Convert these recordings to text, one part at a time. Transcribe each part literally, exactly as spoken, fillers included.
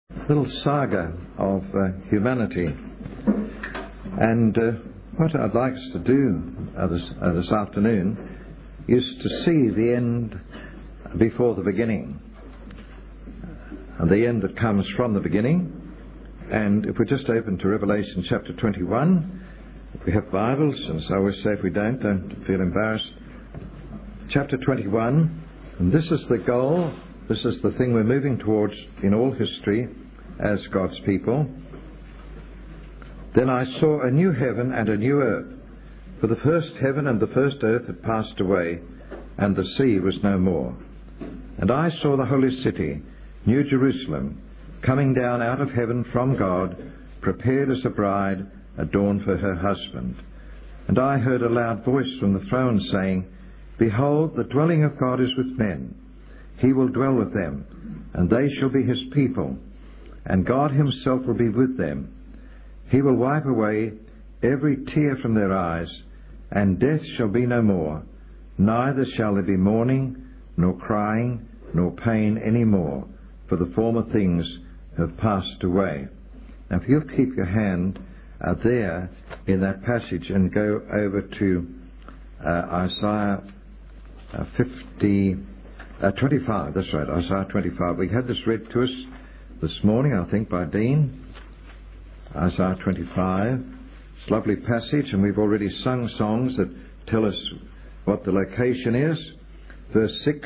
little saga of uh, humanity. And uh, what I'd like us to do uh, this, uh, this afternoon is to see the end before the beginning. And the end that comes from the beginning. And if we just open to Revelation chapter twenty-one, if we have Bibles, and so I always say if we don't, don't feel embarrassed. Chapter twenty-one, and this is the goal, this is the thing we're moving towards in all history as God's people. Then I saw a new heaven and a new earth, for the first heaven and the first earth had passed away, and the sea was no more. And I saw the holy city, New Jerusalem, coming down out of heaven from God, prepared as a bride adorned for her husband. And I heard a loud voice from the throne saying, Behold, the dwelling of God is with men. He will dwell with them, and they shall be his people, and God himself will be with them. He will wipe away every tear from their eyes, and death shall be no more, neither shall there be mourning, nor crying, nor pain any more, for the former things have passed away. Now if you'll keep your hand uh, there in that passage and go over to uh, Isaiah uh, fifty, uh, twenty-five, that's right, Isaiah twenty-five. We had this read to us this morning, I think, by Dean. Isaiah twenty-five. It's a lovely passage, and we've already sung songs that tell us what the location is. Verse six.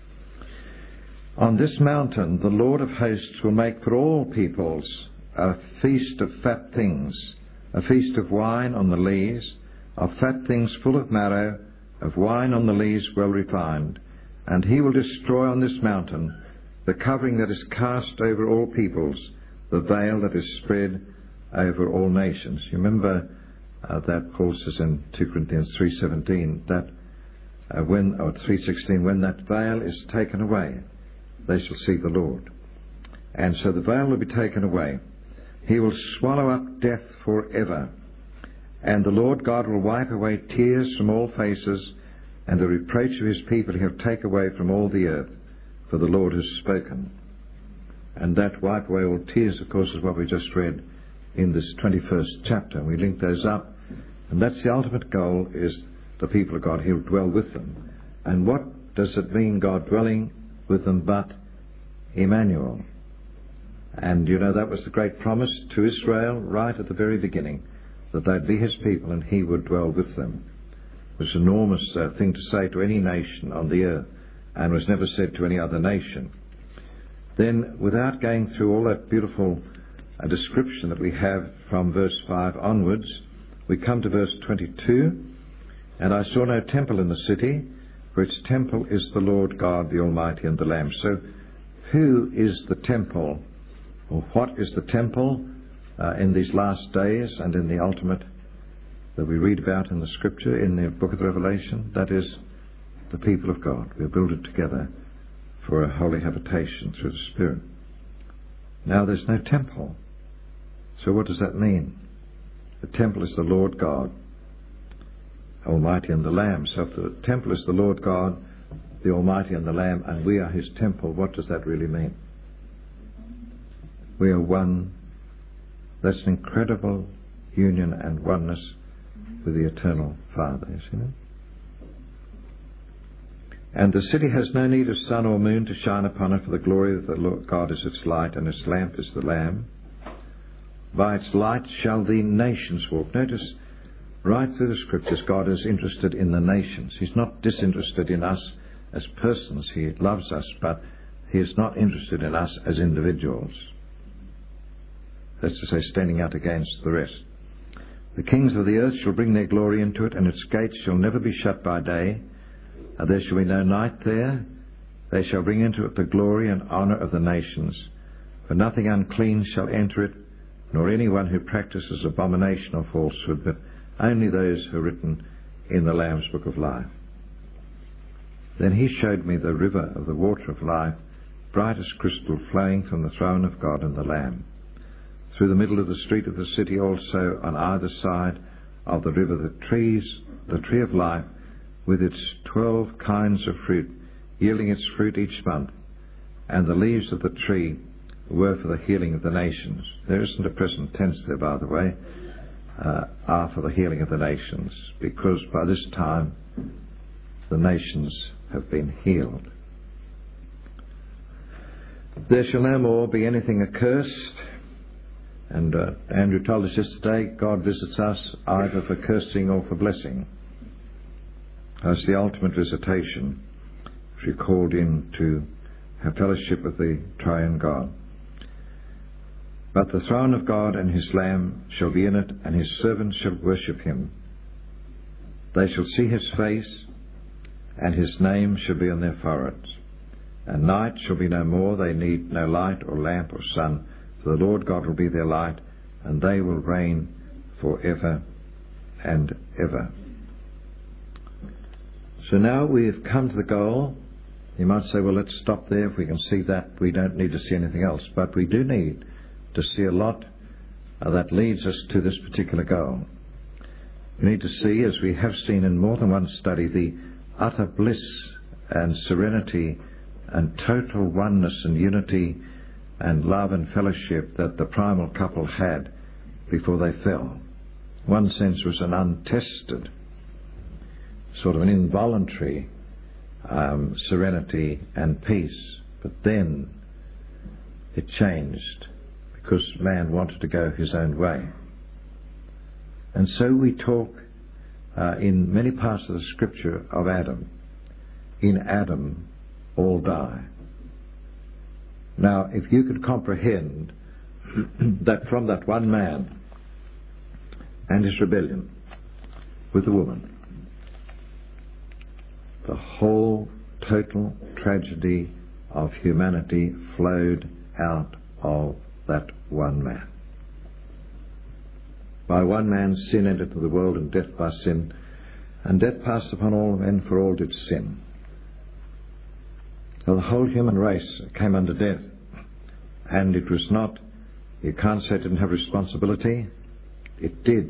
On this mountain the Lord of hosts will make for all peoples a feast of fat things, a feast of wine on the lees, of fat things full of marrow, of wine on the lees well refined. And he will destroy on this mountain the covering that is cast over all peoples, the veil that is spread over all nations. You remember uh, that Paul says in two Corinthians three seventeen that uh, when or three sixteen, when that veil is taken away, they shall see the Lord. And so the veil will be taken away. He will swallow up death forever. And the Lord God will wipe away tears from all faces, and the reproach of his people he will take away from all the earth, for the Lord has spoken. And that wipe away all tears, of course, is what we just read in this twenty-first chapter. We link those up, and that's the ultimate goal, is the people of God. He'll dwell with them. And what does it mean, God dwelling with them, but Emmanuel? And you know, that was the great promise to Israel right at the very beginning, that they'd be his people and he would dwell with them. It was an enormous uh, thing to say to any nation on the earth, and was never said to any other nation. Then, without going through all that beautiful uh, description that we have from verse five onwards, we come to verse twenty-two. And I saw no temple in the city, for its temple is the Lord God, the Almighty, and the Lamb. So, who is the temple, or what is the temple uh, in these last days and in the ultimate that we read about in the Scripture, in the book of the Revelation? That is the people of God. We are builded together for a holy habitation through the Spirit. Now there's no temple. So what does that mean? The temple is the Lord God, Almighty, and the Lamb. So if the temple is the Lord God, the Almighty, and the Lamb, and we are his temple, what does that really mean? We are one. That's an incredible union and oneness with the eternal Father, you see that? And the city has no need of sun or moon to shine upon it, for the glory of the Lord God is its light, and its lamp is the Lamb. By its light shall the nations walk. Notice, right through the Scriptures, God is interested in the nations. He's not disinterested in us as persons. He loves us, but he is not interested in us as individuals. That's to say, standing out against the rest. The kings of the earth shall bring their glory into it, and its gates shall never be shut by day. And there shall be no night there. They shall bring into it the glory and honour of the nations. For nothing unclean shall enter it, nor anyone who practices abomination or falsehood, but only those who are written in the Lamb's book of life. Then he showed me the river of the water of life, bright as crystal, flowing from the throne of God and the Lamb. Through the middle of the street of the city also, on either side of the river, the trees, the tree of life, with its twelve kinds of fruit, yielding its fruit each month, and the leaves of the tree were for the healing of the nations. There isn't a present tense there, by the way, uh, are for the healing of the nations, because by this time the nations have been healed. There shall no more be anything accursed. And uh, Andrew told us yesterday, God visits us either for cursing or for blessing. That's the ultimate visitation, which we called in to have fellowship with the triune God. But the throne of God and his Lamb shall be in it, and his servants shall worship him. They shall see his face, and his name shall be on their foreheads. And night shall be no more, they need no light or lamp or sun, for the Lord God will be their light, and they will reign for ever and ever. So now we have come to the goal. You might say, well, let's stop there. If we can see that, we don't need to see anything else. But we do need to see a lot uh, that leads us to this particular goal. We need to see, as we have seen in more than one study, the utter bliss and serenity and total oneness and unity and love and fellowship that the primal couple had before they fell. One sense was an untested, sort of an involuntary um, serenity and peace, but then it changed because man wanted to go his own way. And so we talk uh, in many parts of the scripture of Adam. In Adam all die. Now, if you could comprehend that from that one man and his rebellion with the woman, the whole total tragedy of humanity flowed out of that one man. By one man sin entered into the world, and death by sin, and death passed upon all men, for all did sin. So the whole human race came under death, and it was not, you can't say it didn't have responsibility, it did.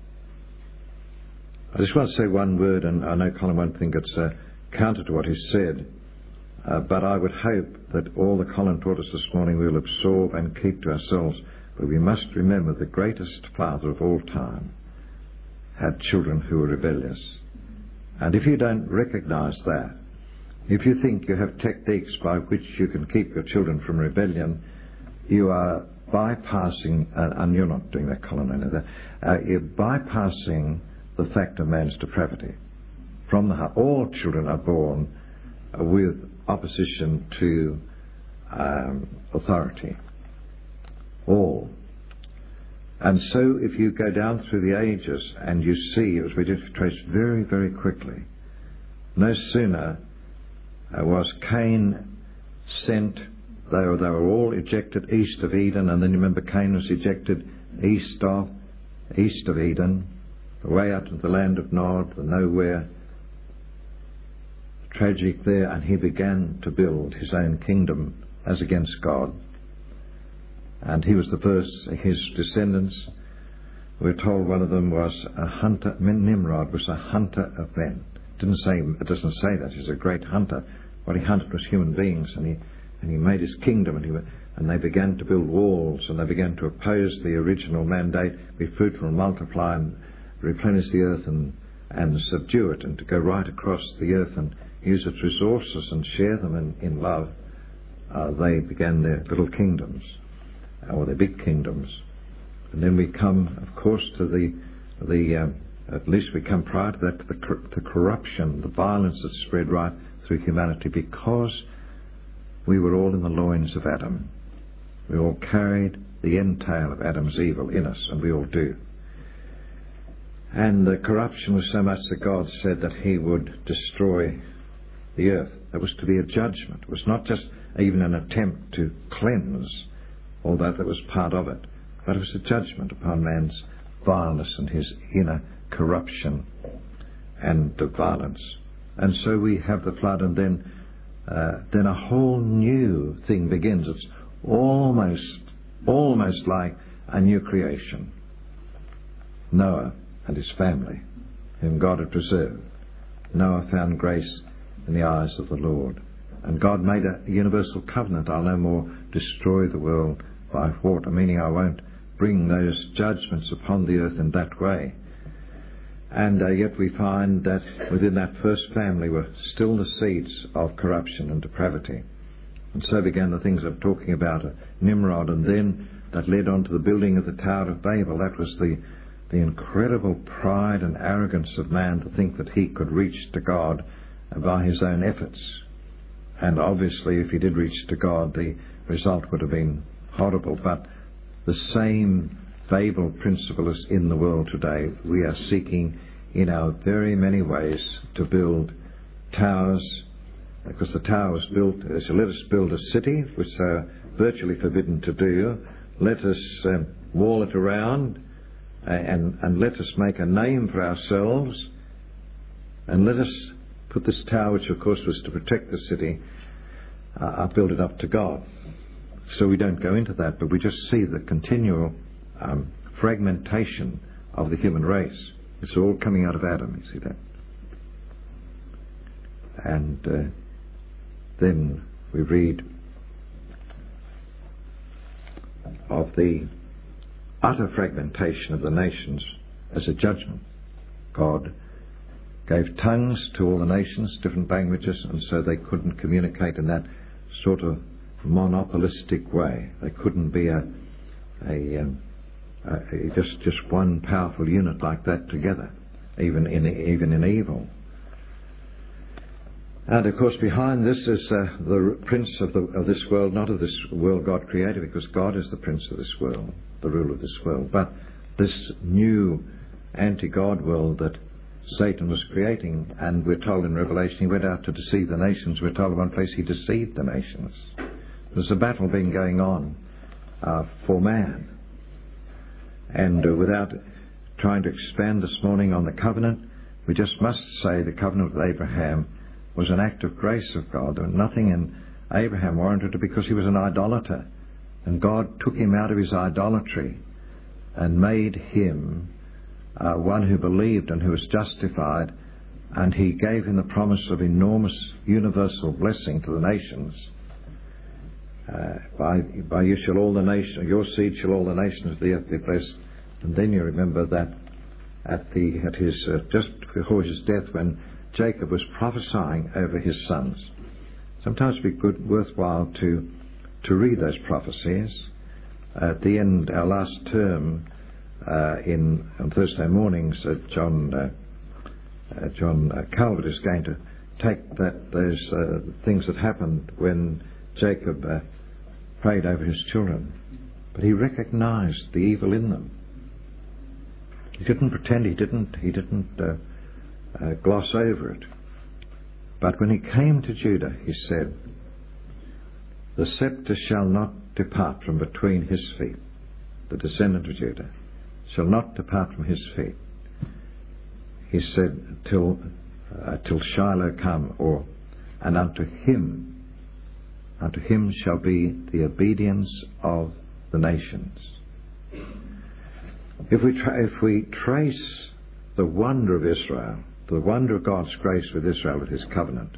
I just want to say one word, and I know Colin won't think it's uh, counter to what he said, uh, but I would hope that all that Colin taught us this morning we'll absorb and keep to ourselves. But we must remember the greatest father of all time had children who were rebellious. And if you don't recognize that, if you think you have techniques by which you can keep your children from rebellion, you are bypassing, uh, and you're not doing that, Colin, I know that, uh, you're bypassing the fact of man's depravity. From the heart, all children are born uh, with opposition to um, authority. All. And so if you go down through the ages and you see, as we did trace very, very quickly, no sooner uh, was Cain sent, they were, they were all ejected east of Eden, and then you remember Cain was ejected east of, east of Eden, away out into the land of Nod, the nowhere, tragic there, and he began to build his own kingdom as against God. And he was the first, his descendants, we're told one of them was a hunter, Nimrod was a hunter of men. It didn't say, it doesn't say that, he's a great hunter. What he hunted was human beings, and he and he made his kingdom, and, he, and they began to build walls, and they began to oppose the original mandate, be fruitful and multiply and replenish the earth and, and subdue it, and to go right across the earth and use its resources and share them in, in love. Uh, they began their little kingdoms, or their big kingdoms. And then we come, of course, to the, the um, at least we come prior to that, to the, cor- the corruption, the violence that spread right through humanity, because we were all in the loins of Adam. We all carried the entail of Adam's evil in us, and we all do. And the corruption was so much that God said that he would destroy the earth. That was to be a judgment. It was not just even an attempt to cleanse, although that was part of it, but it was a judgment upon man's vileness and his inner corruption and the violence. And so we have the flood, and then uh, then a whole new thing begins. It's almost almost like a new creation. Noah and his family, whom God had preserved. Noah found grace in the eyes of the Lord. And God made a universal covenant. I'll no more destroy the world by water, meaning I won't bring those judgments upon the earth in that way. And uh, yet we find that within that first family were still the seeds of corruption and depravity. And so began the things I'm talking about, uh, Nimrod, and then that led on to the building of the Tower of Babel. That was the, the incredible pride and arrogance of man to think that he could reach to God uh, by his own efforts. And obviously if he did reach to God, the result would have been horrible. But the same Babel principle is in the world today. We are seeking in our very many ways to build towers, because the tower was built, they said, let us build a city, which they are virtually forbidden to do. Let us um, wall it around, uh, and, and let us make a name for ourselves, and let us put this tower, which of course was to protect the city, uh, build it up to God. So we don't go into that, but we just see the continual um, fragmentation of the human race. It's all coming out of Adam, you see that. And uh, then we read of the utter fragmentation of the nations as a judgment. God gave tongues to all the nations, different languages, and so they couldn't communicate in that sort of monopolistic way. They couldn't be a, a, um, a, a just just one powerful unit like that together, even in even in evil. And of course, behind this is uh, the prince of the of this world, not of this world God created, because God is the prince of this world, the ruler of this world, but this new anti-God world that Satan was creating. And we're told in Revelation he went out to deceive the nations. We're told in one place he deceived the nations. There's a battle being going on uh, for man. And uh, without trying to expand this morning on the covenant, we just must say the covenant with Abraham was an act of grace of God. There was nothing in Abraham warranted it, because he was an idolater. And God took him out of his idolatry and made him uh, one who believed and who was justified. And he gave him the promise of enormous universal blessing to the nations. Uh, by, by you shall all the nations, your seed shall all the nations of the earth be blessed. And then you remember that at the at his uh, just before his death, when Jacob was prophesying over his sons. Sometimes it'd be good, worthwhile to to read those prophecies. At the end, our last term uh, in on Thursday mornings, uh, John uh, uh, John uh, Calvert is going to take that those uh, things that happened when Jacob uh, prayed over his children, but he recognised the evil in them. He didn't pretend. He didn't. He didn't uh, uh, gloss over it. But when he came to Judah, he said, "The scepter shall not depart from between his feet. The descendant of Judah shall not depart from his feet." He said, "Till uh, till Shiloh come, or and unto him." Unto him shall be the obedience of the nations. If we tra- if we trace the wonder of Israel, the wonder of God's grace with Israel, with his covenant,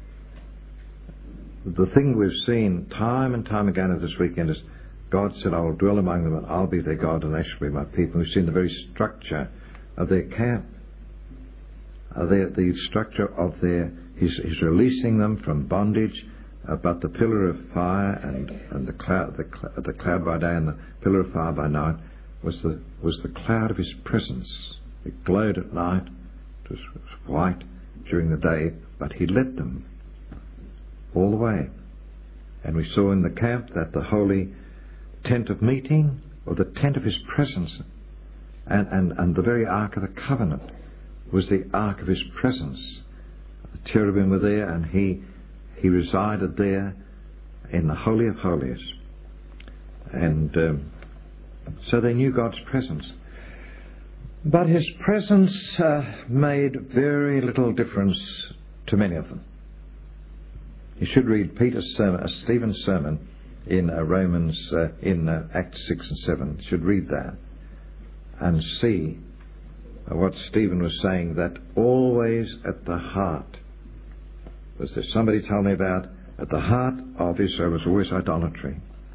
the thing we've seen time and time again of this weekend is God said, "I will dwell among them and I'll be their God and they shall be my people." We've seen the very structure of their camp, uh, their, the structure of their, he's, he's releasing them from bondage. Uh, but the pillar of fire and, and the cloud, the, cl- the cloud by day and the pillar of fire by night was the was the cloud of his presence. It glowed at night. It was, it was white during the day, but he led them all the way. And we saw in the camp that the holy tent of meeting, or the tent of his presence, and, and, and the very ark of the covenant was the ark of his presence. The cherubim were there, and he He resided there in the Holy of Holies. And um, so they knew God's presence. But his presence uh, made very little difference to many of them. You should read Peter's sermon, uh, Stephen's sermon in uh, Romans, uh, in uh, Acts six and seven. You should read that and see uh, what Stephen was saying, that always at the heart, was there somebody told me about, at the heart of Israel was always idolatry.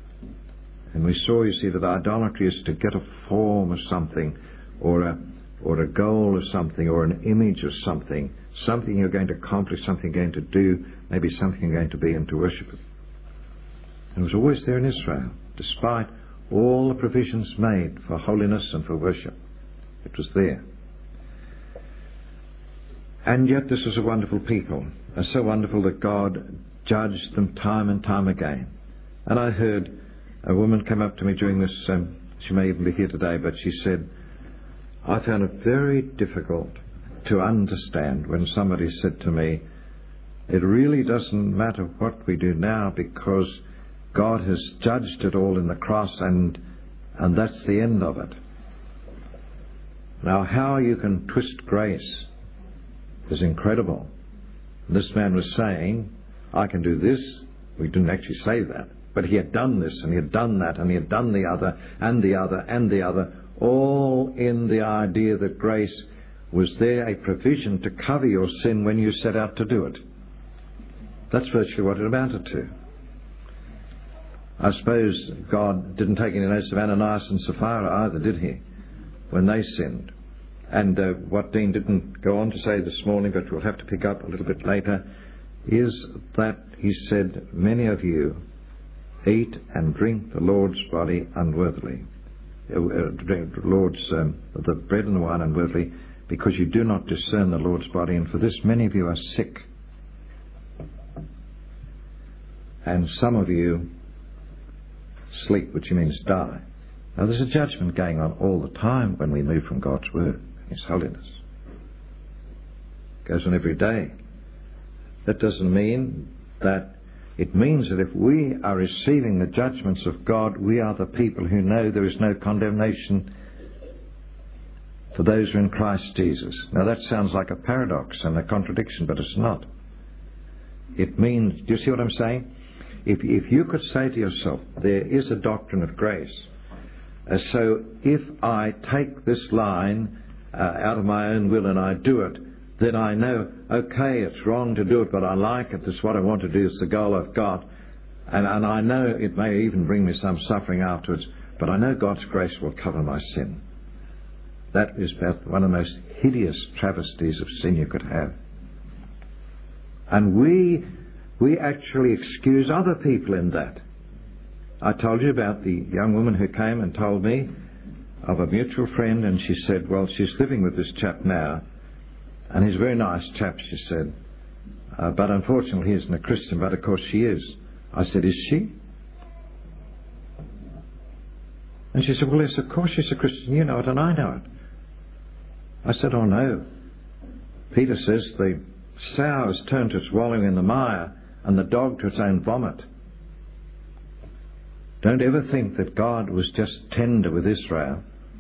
And we saw, you see, that idolatry is to get a form of something, or a or a goal of something, or an image of something, something you're going to accomplish, something you're going to do, maybe something you're going to be, and to worship it. And it was always there in Israel, despite all the provisions made for holiness and for worship. It was there. And yet this was a wonderful people, and so wonderful that God judged them time and time again. And I heard a woman come up to me during this, um, she may even be here today, but she said, I found it very difficult to understand when somebody said to me, it really doesn't matter what we do now because God has judged it all in the cross, and and that's the end of it. Now, how you can twist grace is incredible. This man was saying, I can do this. We didn't actually say that. But he had done this, and he had done that, and he had done the other, and the other, and the other, all in the idea that grace was there, a provision to cover your sin when you set out to do it. That's virtually what it amounted to. I suppose God didn't take any notice of Ananias and Sapphira either, did he, when they sinned? And uh, what Dean didn't go on to say this morning, but we'll have to pick up a little bit later, is that he said, many of you eat and drink the Lord's body unworthily. Uh, uh, drink the Lord's, um, the bread and the wine unworthily, because you do not discern the Lord's body, and for this many of you are sick. And some of you sleep, which means die. Now there's a judgment going on all the time when we move from God's Word, His holiness. It goes on every day. That doesn't mean that, it means that if we are receiving the judgments of God, we are the people who know there is no condemnation for those who are in Christ Jesus. Now that sounds like a paradox and a contradiction, but it's not. It means, do you see what I'm saying? If, if you could say to yourself, there is a doctrine of grace, uh, so if I take this line uh, out of my own will and I do it, then I know, okay, it's wrong to do it, but I like it, this is what I want to do, it's the goal I've got, and, and I know it may even bring me some suffering afterwards, but I know God's grace will cover my sin. That is one of the most hideous travesties of sin you could have. And we we actually excuse other people in that. I told you about the young woman who came and told me of a mutual friend, and she said, well, she's living with this chap now, and he's a very nice chap, she said, uh, but unfortunately he isn't a Christian, but of course she is. I said, is she? And she said, well, yes, of course she's a Christian, you know it and I know it. I said, oh no. Peter says the sow is turned to its wallowing in the mire, and the dog to its own vomit. Don't ever think that God was just tender with Israel.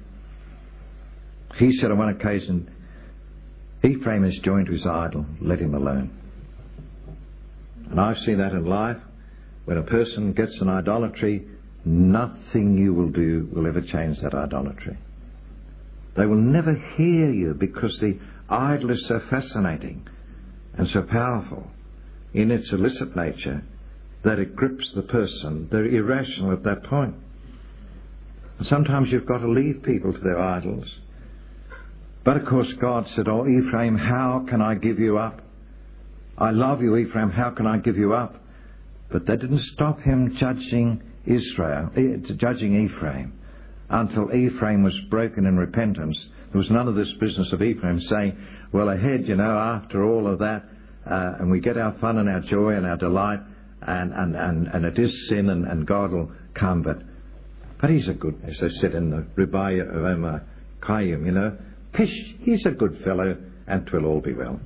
He said on one occasion, Ephraim is joined to his idol, let him alone. And I've seen that in life. When a person gets an idolatry, nothing you will do will ever change that idolatry. They will never hear you because the idol is so fascinating and so powerful in its illicit nature that it grips the person. They're irrational at that point. And sometimes you've got to leave people to their idols. But of course God said, oh Ephraim, how can I give you up? I love you, Ephraim, how can I give you up? But that didn't stop him judging Israel, judging Ephraim, until Ephraim was broken in repentance. There was none of this business of Ephraim saying, well, ahead, you know, after all of that, uh, and we get our fun and our joy and our delight, and, and, and, and it is sin, and, and God will come. But but he's a good, as they said in the Ribaya of Omar Khayyam, you know, Pish, he's a good fellow, and 'twill all be well.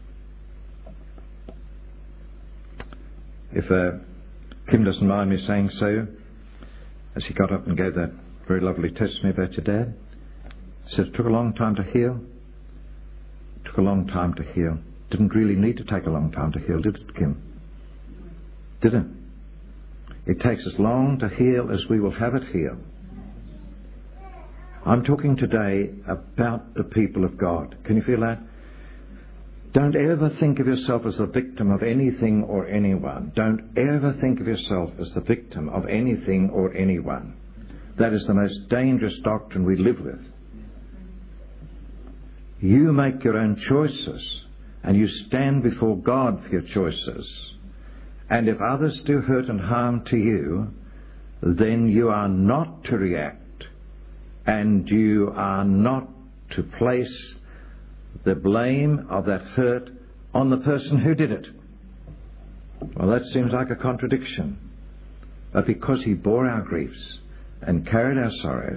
If uh, Kim doesn't mind me saying so, as he got up and gave that very lovely testimony about your dad, he said it took a long time to heal. It took a long time to heal. Didn't really need to take a long time to heal, did it, Kim? Did it? It takes as long to heal as we will have it heal. I'm talking today about the people of God. Can you feel that? Don't ever think of yourself as the victim of anything or anyone. Don't ever think of yourself as the victim of anything or anyone. That is the most dangerous doctrine we live with. You make your own choices, and you stand before God for your choices. And if others do hurt and harm to you, then you are not to react, and you are not to place the blame of that hurt on the person who did it. Well, that seems like a contradiction. But because he bore our griefs and carried our sorrows,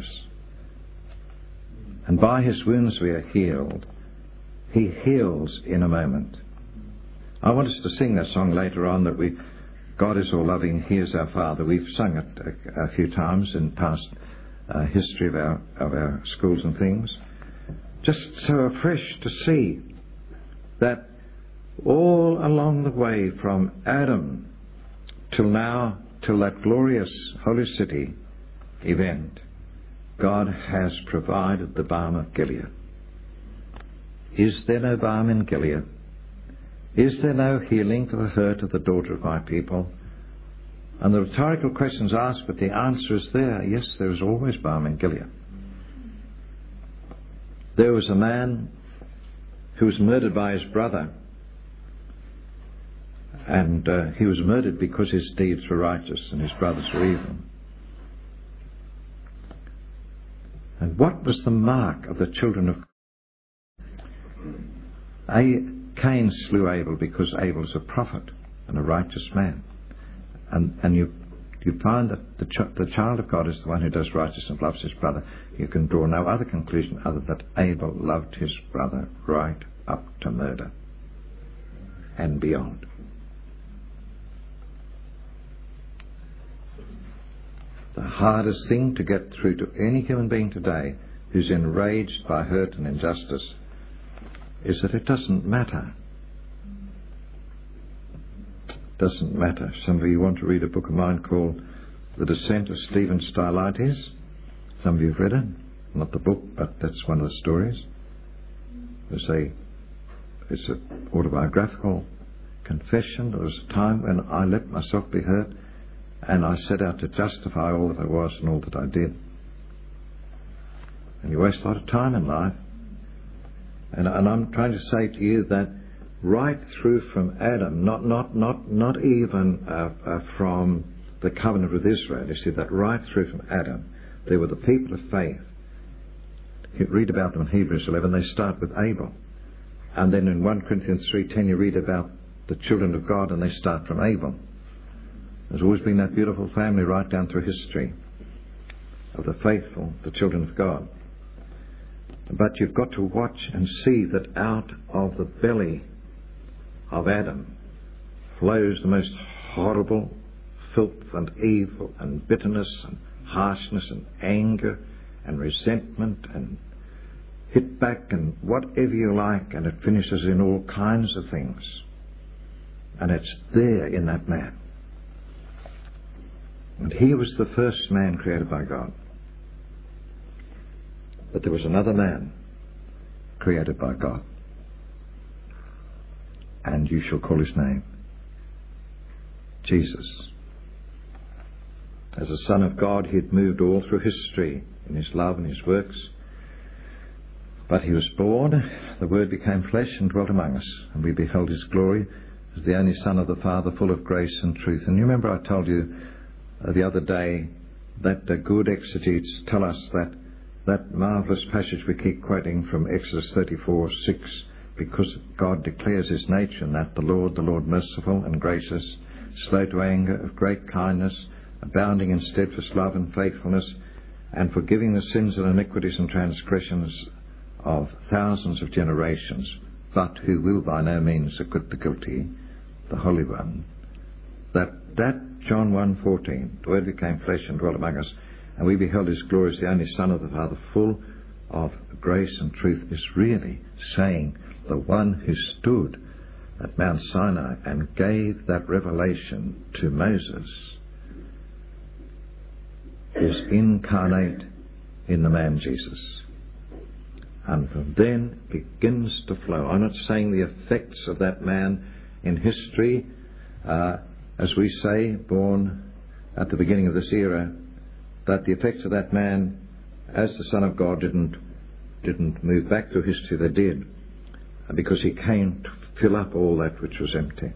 and by his wounds we are healed, he heals in a moment. I want us to sing that song later on, that we, God is all loving, he is our Father. We've sung it a, a few times in past uh, history of our, of our schools and things. Just so afresh to see that all along the way from Adam till now, till that glorious Holy City event, God has provided the balm of Gilead. Is there no balm in Gilead? Is there no healing for the hurt of the daughter of my people? And the rhetorical question is asked, but the answer is there. Yes, there is always balm in Gilead. There was a man who was murdered by his brother, and uh, he was murdered because his deeds were righteous and his brothers were evil. And what was the mark of the children of A- Cain slew Abel because Abel is a prophet and a righteous man. And and you you find that the, ch- the child of God is the one who does righteousness and loves his brother. You can draw no other conclusion other than that Abel loved his brother right up to murder and beyond. The hardest thing to get through to any human being today who's enraged by hurt and injustice is that it doesn't matter. It doesn't matter. Some of you want to read a book of mine called The Descent of Stephen Stylites. Some of you have read it. Not the book, but that's one of the stories. It's a, it's an autobiographical confession. There was a time when I let myself be hurt, and I set out to justify all that I was and all that I did. And you waste a lot of time in life. And, and I'm trying to say to you that right through from Adam, not not not not even uh, uh, from the covenant with Israel, you see, that right through from Adam, there were the people of faith. You read about them in Hebrews eleven. They start with Abel. And then in First Corinthians three ten, you read about the children of God, and they start from Abel. There's always been that beautiful family right down through history of the faithful, the children of God. But you've got to watch and see that out of the belly of Adam flows the most horrible filth and evil and bitterness and harshness and anger and resentment and hit back and whatever you like, and it finishes in all kinds of things. And it's there in that man. And he was the first man created by God. But there was another man created by God. And you shall call his name Jesus. As a Son of God, he had moved all through history in his love and his works. But he was born, the Word became flesh and dwelt among us, and we beheld his glory as the only Son of the Father, full of grace and truth. And you remember I told you uh, the other day that the good exegetes tell us that that marvellous passage we keep quoting from Exodus thirty-four six, because God declares his nature, and that the Lord, the Lord merciful and gracious, slow to anger, of great kindness, abounding in steadfast love and faithfulness, and forgiving the sins and iniquities and transgressions of thousands of generations, but who will by no means acquit the guilty, the Holy One. That that John one fourteen, the Word became flesh and dwelt among us, and we beheld his glory as the only Son of the Father, full of grace and truth, is really saying the one who stood at Mount Sinai and gave that revelation to Moses is incarnate in the man Jesus. And from then begins to flow. I'm not saying the effects of that man in history, uh, as we say, born at the beginning of this era, that the effects of that man as the Son of God didn't didn't move back through history. They did, because he came to fill up all that which was empty.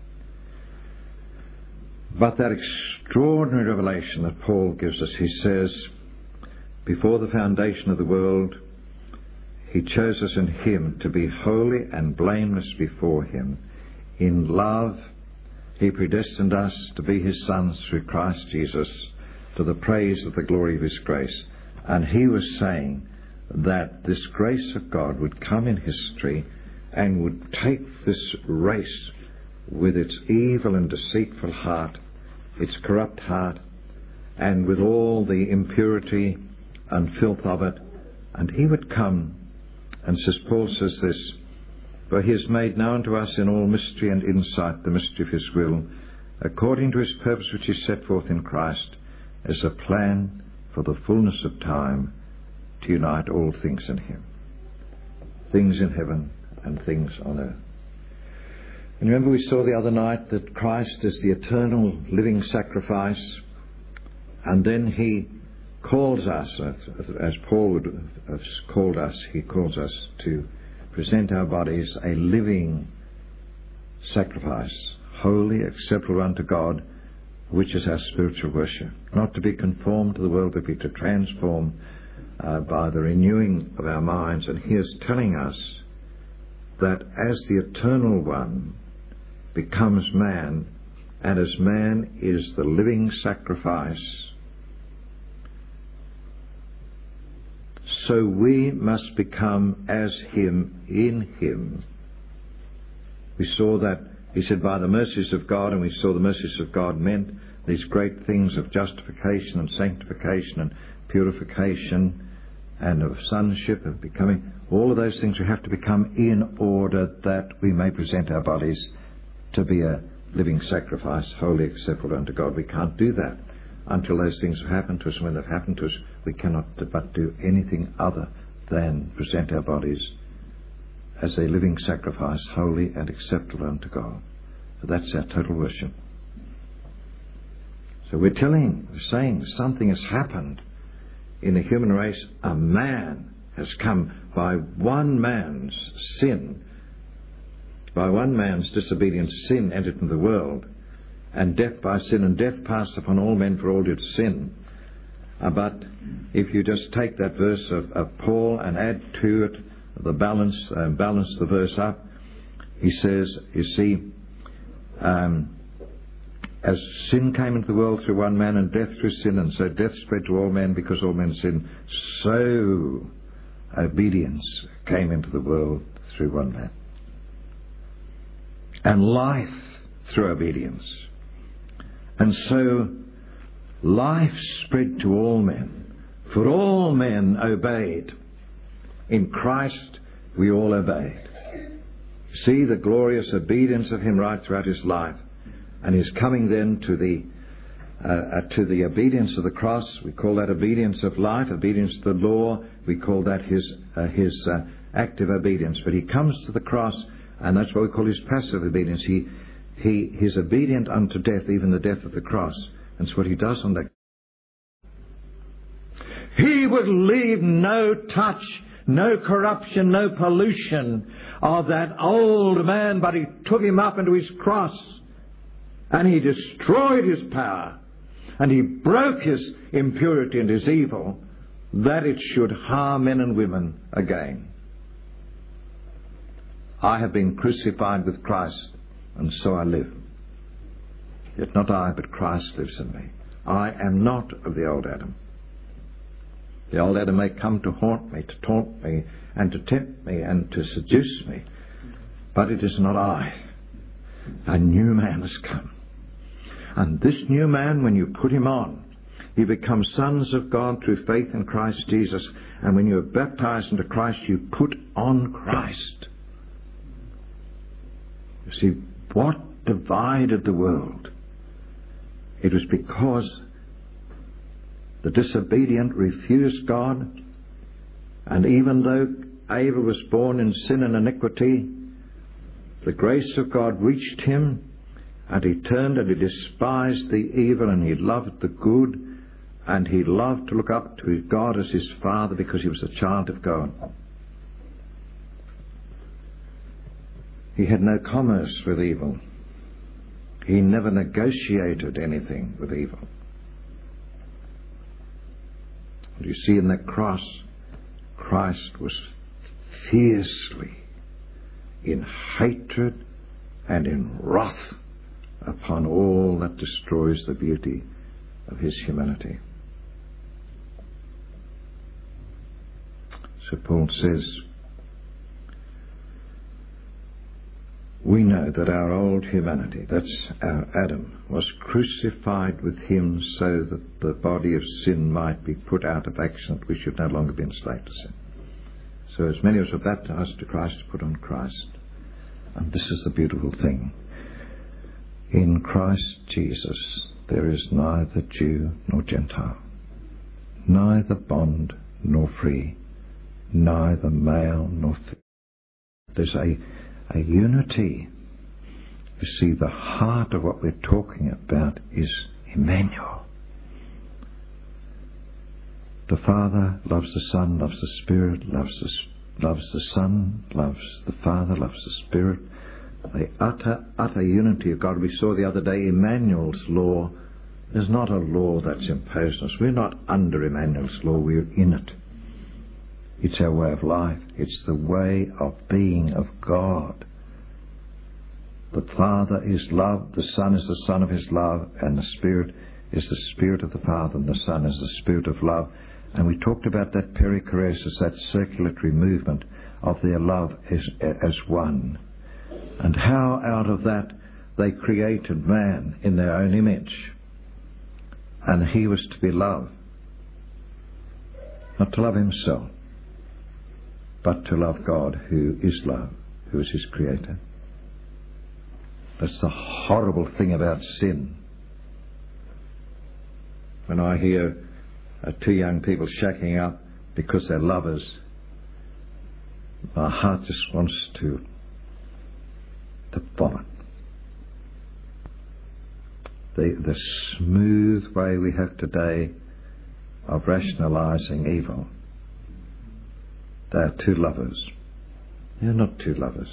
But that extraordinary revelation that Paul gives us, he says, before the foundation of the world, he chose us in him to be holy and blameless before him. In love, he predestined us to be his sons through Christ Jesus, to the praise of the glory of his grace. And he was saying that this grace of God would come in history and would take this race with its evil and deceitful heart, its corrupt heart, and with all the impurity and filth of it, and he would come, and as Paul says this, for he has made known to us in all mystery and insight the mystery of his will, according to his purpose which is set forth in Christ, as a plan for the fullness of time to unite all things in him, things in heaven and things on earth. And remember, we saw the other night that Christ is the eternal living sacrifice, and then he calls us, as, as Paul would have called us, he calls us to present our bodies a living sacrifice, holy, acceptable unto God, which is our spiritual worship. Not to be conformed to the world, but be to transform uh, by the renewing of our minds. And he is telling us that as the Eternal One becomes man, and as man is the living sacrifice, so we must become as him in him. We saw that, he said, by the mercies of God, and we saw the mercies of God meant these great things of justification and sanctification and purification and of sonship and becoming. All of those things we have to become in order that we may present our bodies to be a living sacrifice, wholly acceptable unto God. We can't do that until those things have happened to us. And when they've happened to us, we cannot but do anything other than present our bodies as a living sacrifice, holy and acceptable unto God. So that's our total worship. So we're telling, we're saying something has happened in the human race. A man has come by one man's sin, by one man's disobedience. Sin entered into the world, and death by sin, and death passed upon all men, for all did sin. Uh, but if you just take that verse of, of Paul and add to it the balance, uh, balance the verse up, he says, you see, um, as sin came into the world through one man, and death through sin, and so death spread to all men because all men sinned, so obedience came into the world through one man, and life through obedience. And so life spread to all men, for all men obeyed. In Christ we all obeyed. See the glorious obedience of him right throughout his life. And he's coming then to the uh, uh, to the obedience of the cross. We call that obedience of life, obedience to the law. We call that his uh, his uh, active obedience. But he comes to the cross, and that's what we call his passive obedience. He he he's obedient unto death, even the death of the cross. That's what he does on that. He would leave no touch, no corruption, no pollution of that old man, but he took him up into his cross. And he destroyed his power, and he broke his impurity and his evil, that it should harm men and women again. I have been crucified with Christ, and so I live. Yet not I, but Christ lives in me. I am not of the old Adam. The old Adam may come to haunt me, to taunt me, and to tempt me, and to seduce me, but it is not I. A new man has come. And this new man, when you put him on, you become sons of God through faith in Christ Jesus. And when you are baptized into Christ, you put on Christ. You see, what divided the world? It was because the disobedient refused God. And even though Abel was born in sin and iniquity, the grace of God reached him, and he turned and he despised the evil and he loved the good, and he loved to look up to God as his Father because he was a child of God. He had no commerce with evil. He never negotiated anything with evil. You see in that cross, Christ was fiercely in hatred and in wrath upon all that destroys the beauty of his humanity. So Paul says, we know that our old humanity, that's our Adam, was crucified with him so that the body of sin might be put out of action, that we should no longer be enslaved to sin. So as many as were baptized to Christ put on Christ. And this is the beautiful thing. In Christ Jesus there is neither Jew nor Gentile, neither bond nor free, neither male nor female. There's a, a unity. You see, the heart of what we're talking about is Emmanuel. The Father loves the Son, loves the Spirit, loves the, loves the Son, loves the Father, loves the Spirit. The utter, utter unity of God. We saw the other day Emmanuel's law is not a law that's imposed on us. We're not under Emmanuel's law, we're in it. It's our way of life. It's the way of being of God. The Father is love, the Son is the Son of his love, and the Spirit is the Spirit of the Father, and the Son is the Spirit of love. And we talked about that perichoresis, that circulatory movement of their love as, as one. And how out of that they created man in their own image. And he was to be loved. Not to love himself, but to love God, who is love, who is his creator. That's the horrible thing about sin. When I hear uh, two young people shacking up because they're lovers, my heart just wants to to vomit. The, the smooth way we have today of rationalizing evil. They are two lovers. They're not two lovers.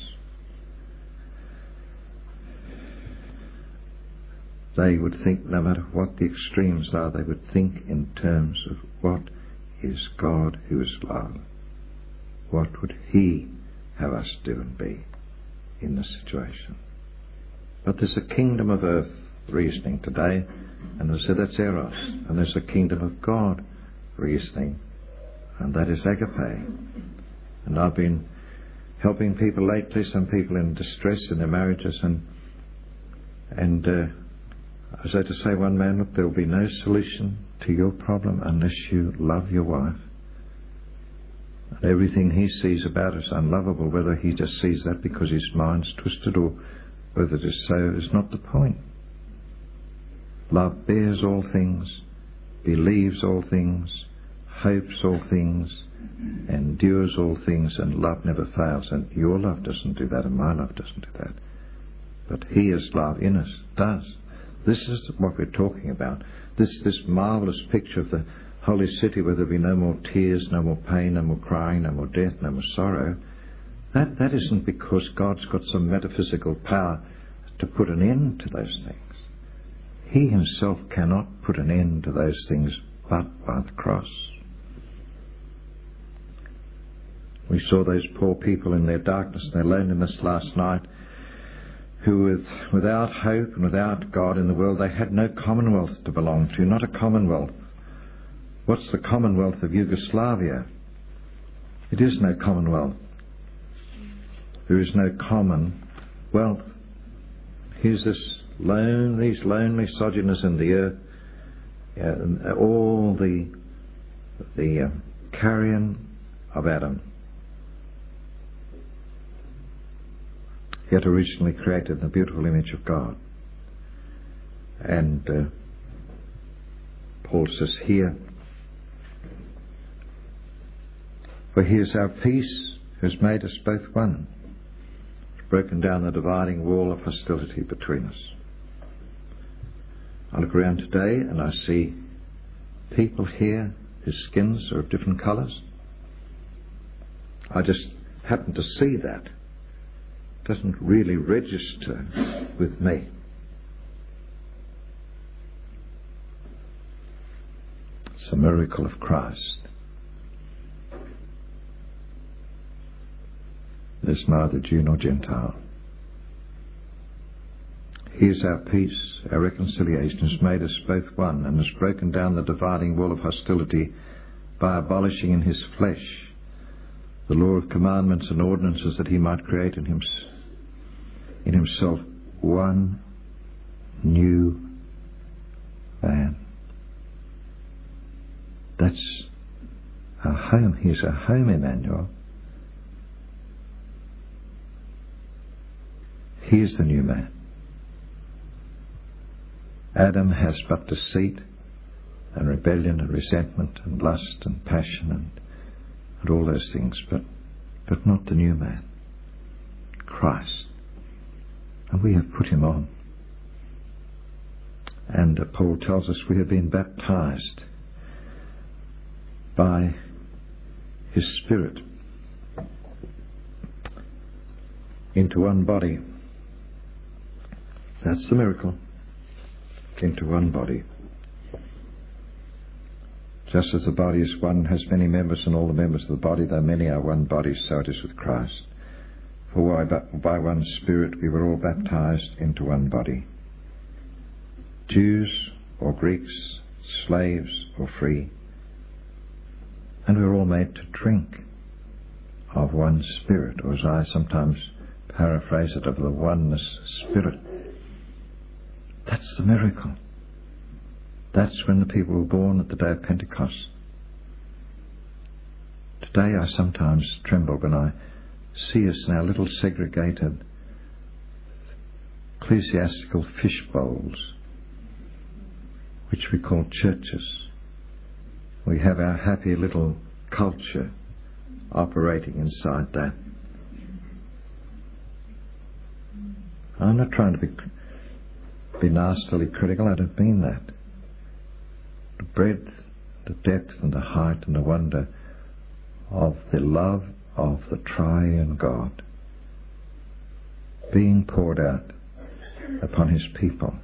They would think, no matter what the extremes are, they would think in terms of what is God who is love. What would he have us do and be in this situation? But there's a kingdom of earth reasoning today, and I said that's eros, and there's a kingdom of God reasoning, and that is agape. And I've been helping people lately, some people in distress in their marriages, and and uh, I was able to say one man, look, there will be no solution to your problem unless you love your wife. And everything he sees about us unlovable, whether he just sees that because his mind's twisted or whether it is so, is not the point. Love bears all things, believes all things, hopes all things, endures all things, and love never fails. And your love doesn't do that, and my love doesn't do that. But he is love in us, does. This is what we're talking about. This this marvellous picture of the holy city where there'll be no more tears, no more pain, no more crying, no more death, no more sorrow. That that isn't because God's got some metaphysical power to put an end to those things. He himself cannot put an end to those things but by the cross. We saw those poor people in their darkness and their loneliness last night, who with, without hope and without God in the world, they had no commonwealth to belong to, not a commonwealth. What's the commonwealth of Yugoslavia? It is no commonwealth. There is no common wealth. Here's this lone, these lonely sojourners in the earth, uh, all the the uh, carrion of Adam, yet originally created in the beautiful image of God. And uh, Paul says here, for he is our peace, who has made us both one, broken down the dividing wall of hostility between us. I look around today and I see people here whose skins are of different colours? I just happen to see that. It doesn't really register with me. It's the miracle of Christ. There's neither Jew nor Gentile. He is our peace, our reconciliation, has made us both one, and has broken down the dividing wall of hostility by abolishing in his flesh the law of commandments and ordinances, that he might create in, him, in himself one new man. That's our home. He is our home, Emmanuel. He is the new man. Adam has but deceit and rebellion and resentment and lust and passion and, and all those things, but, but not the new man, Christ. And we have put him on. And uh, Paul tells us we have been baptized by his Spirit into one body. That's the miracle. Into one body. Just as the body is one, has many members, and all the members of the body, though many are one body, so it is with Christ. For by one Spirit we were all baptized into one body, Jews or Greeks, slaves or free, and we were all made to drink of one Spirit, or as I sometimes paraphrase it, of the oneness Spirit. That's the miracle. That's when the people were born at the day of Pentecost. Today I sometimes tremble when I see us in our little segregated ecclesiastical fish bowls, which we call churches. We have our happy little culture operating inside that. I'm not trying to be be nastily critical. I don't mean that. The breadth, the depth and the height and the wonder of the love of the triune God being poured out upon his people.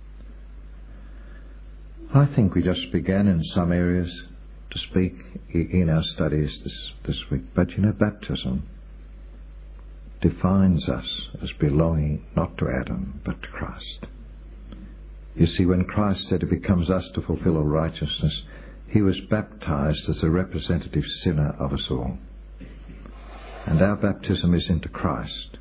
I think we just began in some areas to speak in our studies this, this week, but you know, baptism defines us as belonging not to Adam but to Christ. You see, when Christ said it becomes us to fulfill all righteousness, he was baptized as a representative sinner of us all. And our baptism is into Christ.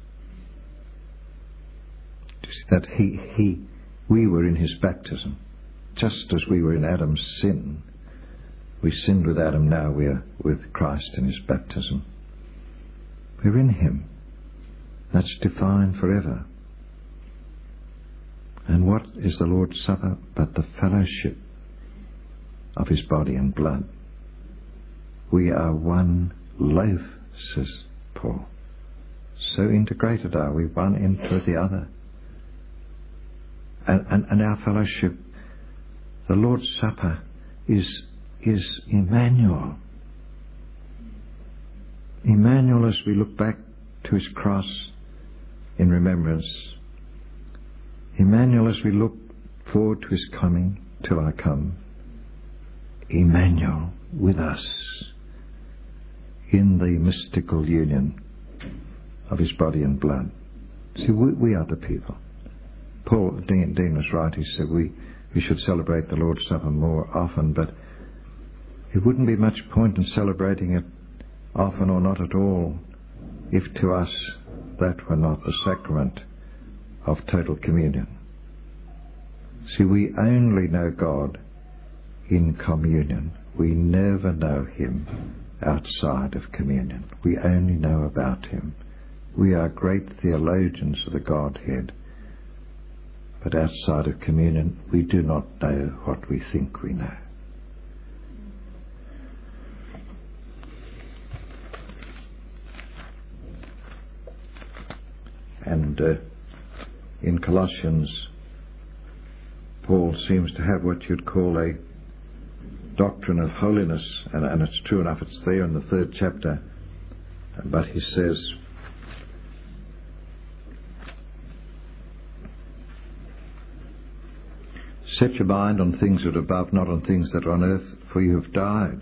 You see that he, he, we were in his baptism, just as we were in Adam's sin. We sinned with Adam, now we are with Christ in his baptism. We're in him. That's defined forever. And what is the Lord's Supper but the fellowship of his body and blood? We are one loaf, says Paul. So integrated are we, one into the other. And, and, and our fellowship, the Lord's Supper, is, is Emmanuel. Emmanuel, as we look back to his cross in remembrance. Emmanuel, as we look forward to his coming, till I come. Emmanuel with us in the mystical union of his body and blood. See, we, we are the people. Paul, Dean, Dean was right. He said we, we should celebrate the Lord's Supper more often, but it wouldn't be much point in celebrating it often or not at all if to us that were not the sacrament of total communion. See, we only know God in communion. We never know him outside of communion. We only know about him. We are great theologians of the Godhead, but outside of communion we do not know what we think we know. And uh, in Colossians, Paul seems to have what you'd call a doctrine of holiness, and, and it's true enough, it's there in the third chapter, but he says, set your mind on things that are above, not on things that are on earth, for you have died.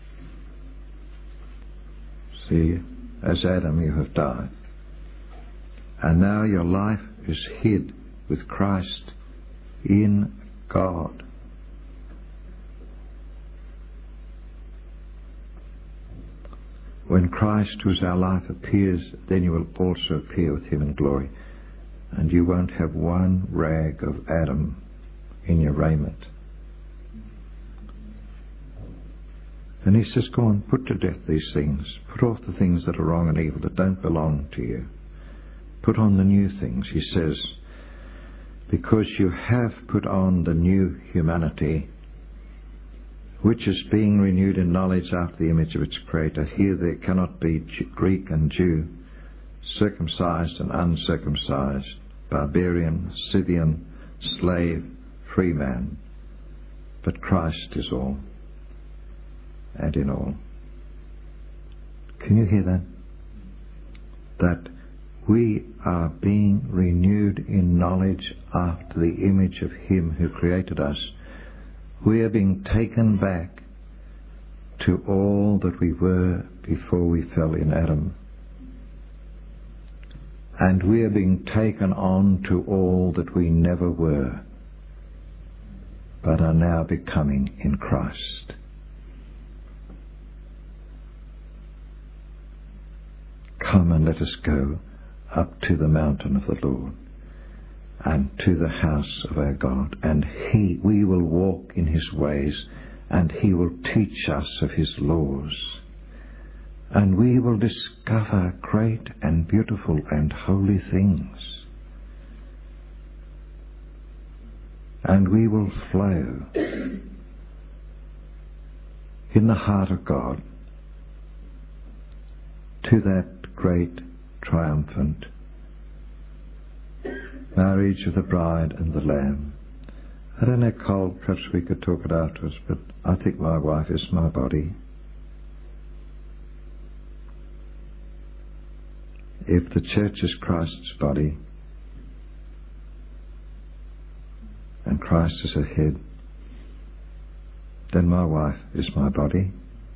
See, as Adam you have died. And now your life is hid with Christ in God. When Christ, who is our life, appears, then you will also appear with him in glory. And you won't have one rag of Adam in your raiment. And he says, go on, put to death these things. Put off the things that are wrong and evil, that don't belong to you. Put on the new things, he says, because you have put on the new humanity, which is being renewed in knowledge after the image of its Creator. Here there cannot be Greek and Jew, circumcised and uncircumcised, barbarian, Scythian, slave, free man, but Christ is all and in all. Can you hear that? That we are being renewed in knowledge after the image of him who created us. We are being taken back to all that we were before we fell in Adam. And we are being taken on to all that we never were, but are now becoming in Christ. Come and let us go up to the mountain of the Lord, and to the house of our God, and he, we will walk in his ways, and he will teach us of his laws, and we will discover great and beautiful and holy things, and we will flow in the heart of God to that great triumphant marriage of the bride and the lamb. I don't know, Cole, perhaps we could talk it afterwards, but I think my wife is my body. If the church is Christ's body and Christ is her head, then my wife is my body.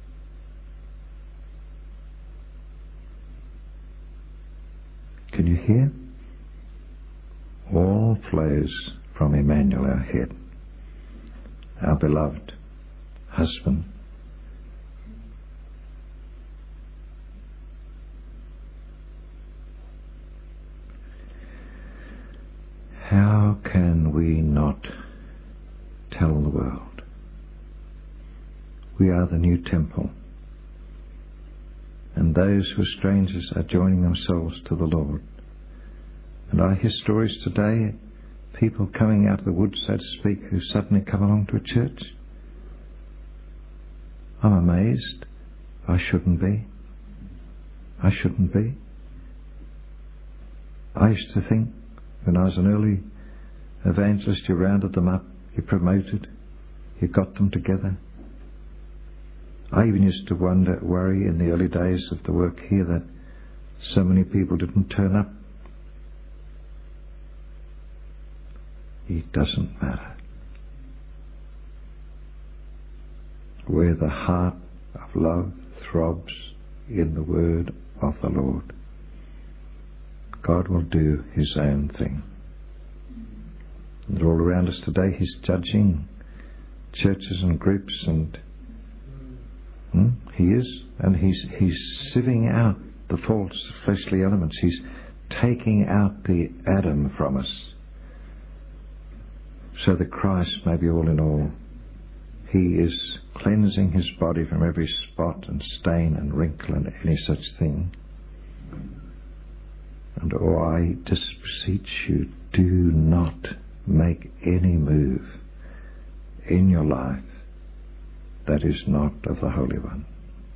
Can you hear? All flows from Emmanuel, our head, our beloved husband. How can we not tell the world? We are the new temple, and those who are strangers are joining themselves to the Lord. And I hear stories today, people coming out of the woods, so to speak, who suddenly come along to a church. I'm amazed. I shouldn't be. I shouldn't be. I used to think, when I was an early evangelist, you rounded them up, you promoted, you got them together. I even used to wonder, worry in the early days of the work here that so many people didn't turn up. It doesn't matter. Where the heart of love throbs in the word of the Lord, God will do his own thing. And all around us today he's judging churches and groups, and hmm, he is, and he's he's sieving out the false fleshly elements. He's taking out the Adam from us, so that Christ may be all in all. He is cleansing his body from every spot and stain and wrinkle and any such thing. And oh, I just beseech you, do not make any move in your life that is not of the Holy One.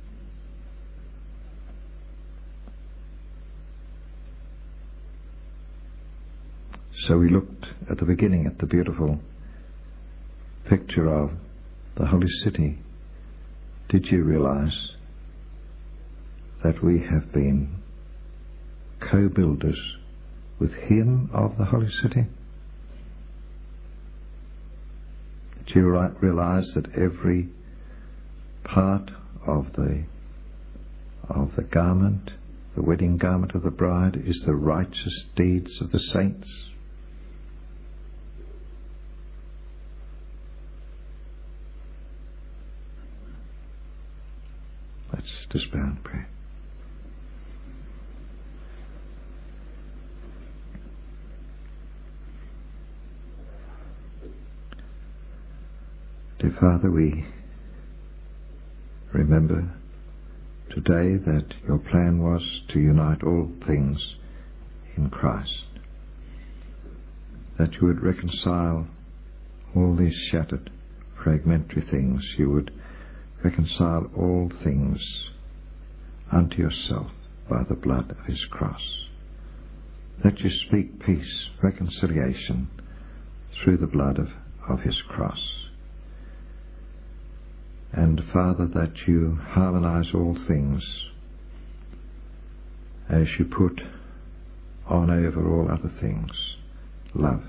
So we looked at the beginning at the beautiful picture of the holy city Did you realize that we have been co-builders with him of the holy city? Did you realize that every part of the of the garment, the wedding garment of the bride, is the righteous deeds of the saints? Let's just bow and pray. Dear Father, we remember today that your plan was to unite all things in Christ, that you would reconcile all these shattered, fragmentary things. You would reconcile all things unto yourself by the blood of his cross, that you speak peace, reconciliation through the blood of, of his cross. And Father, that you harmonize all things as you put on over all other things love,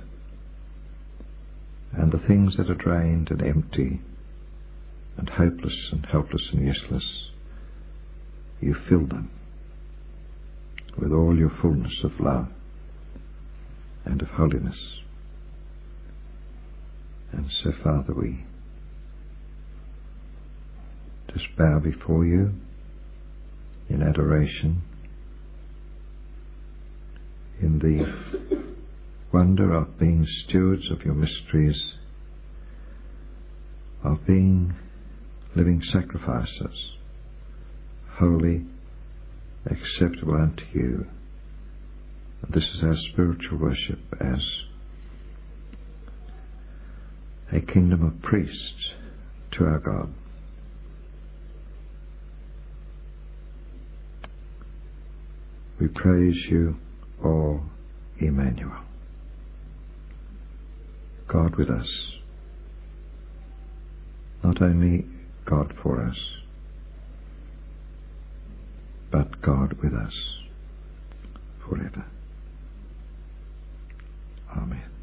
and the things that are drained and empty and hopeless and helpless and useless, you fill them with all your fullness of love and of holiness. And so, Father, we just bow before you in adoration, in the wonder of being stewards of your mysteries, of being living sacrifices, holy, acceptable unto you. This is our spiritual worship as a kingdom of priests to our God. We praise you, O Emmanuel, God with us, not only God for us, but God with us forever. Amen.